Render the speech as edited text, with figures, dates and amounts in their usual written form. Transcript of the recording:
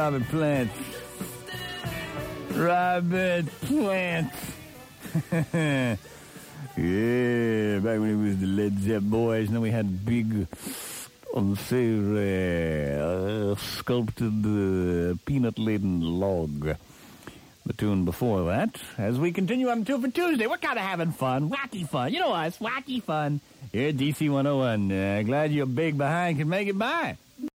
Robert Plant. Robert Plant. Yeah, back when it was the Led Zepp boys, and then we had big, sculpted, peanut-laden log. The tune before that, as we continue on Two for Tuesday, we're kind of having fun, wacky fun. You know us, wacky fun. Here at DC 101. Glad your big behind can make it by.